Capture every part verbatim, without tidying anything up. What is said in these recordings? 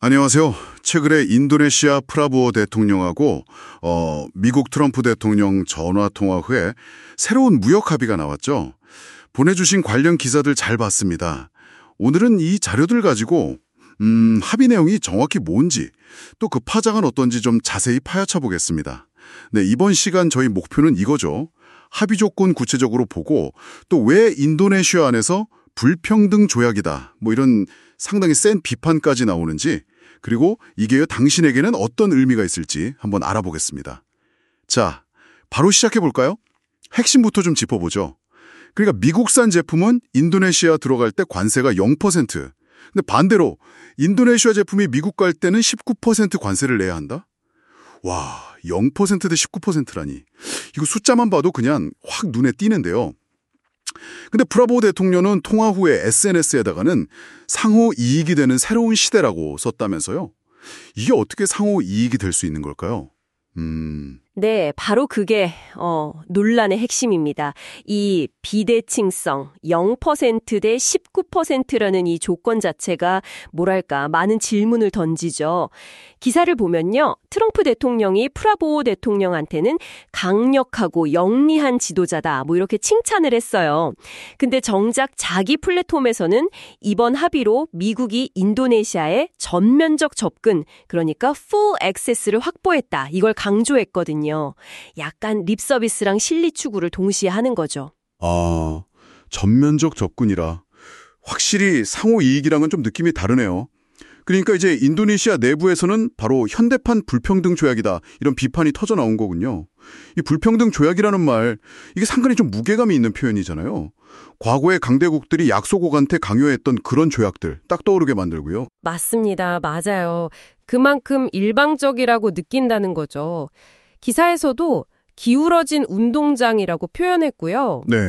안녕하세요. 최근에 인도네시아 프라보오 대통령하고 어, 미국 트럼프 대통령 전화통화 후에 새로운 무역 합의가 나왔죠. 보내주신 관련 기사들 잘 봤습니다. 오늘은 이 자료들 가지고 음, 합의 내용이 정확히 뭔지 또 그 파장은 어떤지 좀 자세히 파헤쳐 보겠습니다. 네, 이번 시간 저희 목표는 이거죠. 합의 조건 구체적으로 보고 또 왜 인도네시아 안에서 불평등 조약이다 뭐 이런 상당히 센 비판까지 나오는지, 그리고 이게 당신에게는 어떤 의미가 있을지 한번 알아보겠습니다. 자, 바로 시작해 볼까요? 핵심부터 좀 짚어보죠. 그러니까 미국산 제품은 인도네시아 들어갈 때 관세가 영 퍼센트. 근데 반대로 인도네시아 제품이 미국 갈 때는 십구 퍼센트 관세를 내야 한다? 와, 영 퍼센트 대 십구 퍼센트라니. 이거 숫자만 봐도 그냥 확 눈에 띄는데요. 근데 프라보오 대통령은 통화 후에 에스엔에스에다가는 상호 이익이 되는 새로운 시대라고 썼다면서요. 이게 어떻게 상호 이익이 될 수 있는 걸까요? 음... 네, 바로 그게 어, 논란의 핵심입니다. 이 비대칭성 영 퍼센트 대 십구 퍼센트라는 이 조건 자체가 뭐랄까 많은 질문을 던지죠. 기사를 보면요, 트럼프 대통령이 프라보오 대통령한테는 강력하고 영리한 지도자다 뭐 이렇게 칭찬을 했어요. 근데 정작 자기 플랫폼에서는 이번 합의로 미국이 인도네시아에 전면적 접근, 그러니까 full access를 확보했다, 이걸 강조했거든요. 약간 립서비스랑 실리 추구를 동시에 하는 거죠. 아, 전면적 접근이라. 확실히 상호 이익이랑은 좀 느낌이 다르네요. 그러니까 이제 인도네시아 내부에서는 바로 현대판 불평등 조약이다, 이런 비판이 터져 나온 거군요. 이 불평등 조약이라는 말, 이게 상당히 좀 무게감이 있는 표현이잖아요. 과거의 강대국들이 약소국한테 강요했던 그런 조약들 딱 떠오르게 만들고요. 맞습니다. 맞아요. 그만큼 일방적이라고 느낀다는 거죠. 기사에서도 기울어진 운동장이라고 표현했고요. 네.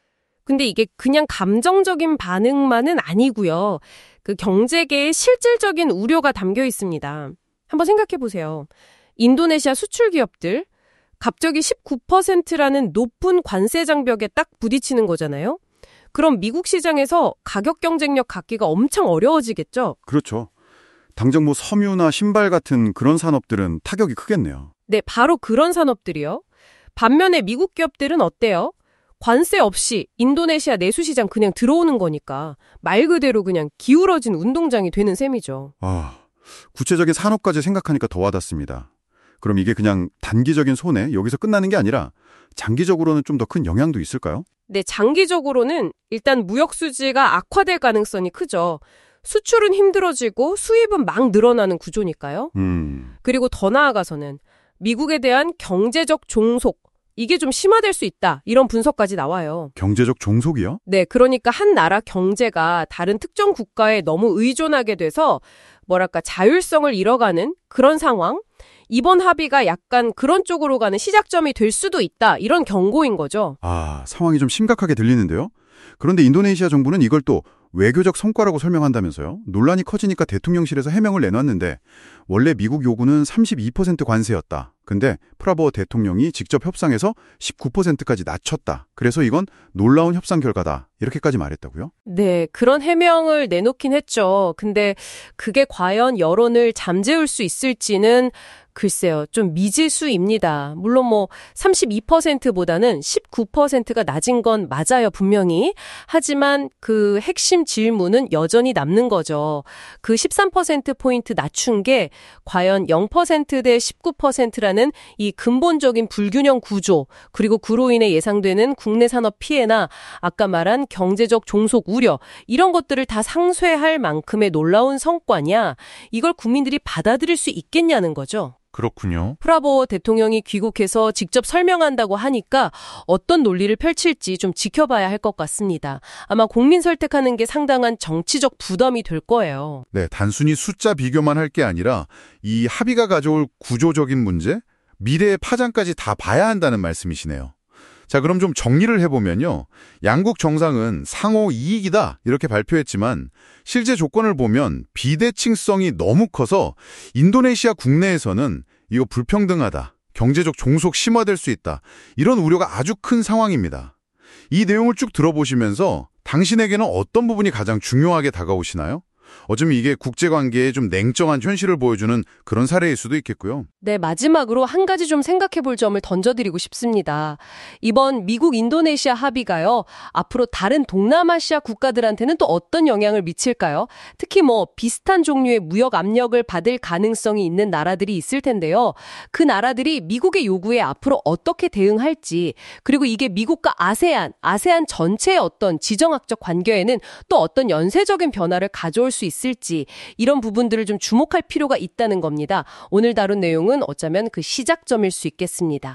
근데 이게 그냥 감정적인 반응만은 아니고요. 그 경제계의 실질적인 우려가 담겨 있습니다. 한번 생각해 보세요. 인도네시아 수출 기업들, 갑자기 십구 퍼센트라는 높은 관세 장벽에 딱 부딪히는 거잖아요. 그럼 미국 시장에서 가격 경쟁력 갖기가 엄청 어려워지겠죠? 그렇죠. 당장 뭐 섬유나 신발 같은 그런 산업들은 타격이 크겠네요. 네, 바로 그런 산업들이요. 반면에 미국 기업들은 어때요? 관세 없이 인도네시아 내수 시장 그냥 들어오는 거니까 말 그대로 그냥 기울어진 운동장이 되는 셈이죠. 아, 구체적인 산업까지 생각하니까 더 와닿습니다. 그럼 이게 그냥 단기적인 손해, 여기서 끝나는 게 아니라 장기적으로는 좀 더 큰 영향도 있을까요? 네, 장기적으로는 일단 무역 수지가 악화될 가능성이 크죠. 수출은 힘들어지고 수입은 막 늘어나는 구조니까요. 음. 그리고 더 나아가서는 미국에 대한 경제적 종속, 이게 좀 심화될 수 있다, 이런 분석까지 나와요. 경제적 종속이요? 네, 그러니까 한 나라 경제가 다른 특정 국가에 너무 의존하게 돼서 뭐랄까 자율성을 잃어가는 그런 상황, 이번 합의가 약간 그런 쪽으로 가는 시작점이 될 수도 있다, 이런 경고인 거죠. 아, 상황이 좀 심각하게 들리는데요? 그런데 인도네시아 정부는 이걸 또 외교적 성과라고 설명한다면서요? 논란이 커지니까 대통령실에서 해명을 내놨는데 원래 미국 요구는 삼십이 퍼센트 관세였다. 근데 프라보오 대통령이 직접 협상해서 십구 퍼센트까지 낮췄다. 그래서 이건 놀라운 협상 결과다, 이렇게까지 말했다고요? 네, 그런 해명을 내놓긴 했죠. 근데 그게 과연 여론을 잠재울 수 있을지는 글쎄요, 좀 미지수입니다. 물론 뭐 삼십이 퍼센트보다는 십구 퍼센트가 낮은 건 맞아요, 분명히. 하지만 그 핵심 질문은 여전히 남는 거죠. 그 십삼 퍼센트 포인트 낮춘 게 과연 영 퍼센트 대 십구 퍼센트라는 이 근본적인 불균형 구조, 그리고 그로 인해 예상되는 국내 산업 피해나 아까 말한 경제적 종속 우려, 이런 것들을 다 상쇄할 만큼의 놀라운 성과냐, 이걸 국민들이 받아들일 수 있겠냐는 거죠. 그렇군요. 프라보오 대통령이 귀국해서 직접 설명한다고 하니까 어떤 논리를 펼칠지 좀 지켜봐야 할 것 같습니다. 아마 국민 설득하는 게 상당한 정치적 부담이 될 거예요. 네, 단순히 숫자 비교만 할 게 아니라 이 합의가 가져올 구조적인 문제, 미래의 파장까지 다 봐야 한다는 말씀이시네요. 자, 그럼 좀 정리를 해보면요. 양국 정상은 상호 이익이다, 이렇게 발표했지만 실제 조건을 보면 비대칭성이 너무 커서 인도네시아 국내에서는 이거 불평등하다, 경제적 종속 심화될 수 있다, 이런 우려가 아주 큰 상황입니다. 이 내용을 쭉 들어보시면서 당신에게는 어떤 부분이 가장 중요하게 다가오시나요? 어쩌면 이게 국제관계의 좀 냉정한 현실을 보여주는 그런 사례일 수도 있겠고요. 네, 마지막으로 한 가지 좀 생각해 볼 점을 던져드리고 싶습니다. 이번 미국 인도네시아 합의가요, 앞으로 다른 동남아시아 국가들한테는 또 어떤 영향을 미칠까요? 특히 뭐 비슷한 종류의 무역 압력을 받을 가능성이 있는 나라들이 있을 텐데요. 그 나라들이 미국의 요구에 앞으로 어떻게 대응할지, 그리고 이게 미국과 아세안, 아세안 전체의 어떤 지정학적 관계에는 또 어떤 연쇄적인 변화를 가져올 수 있을지, 이런 부분들을 좀 주목할 필요가 있다는 겁니다. 오늘 다룬 내용은 어쩌면 그 시작점일 수 있겠습니다.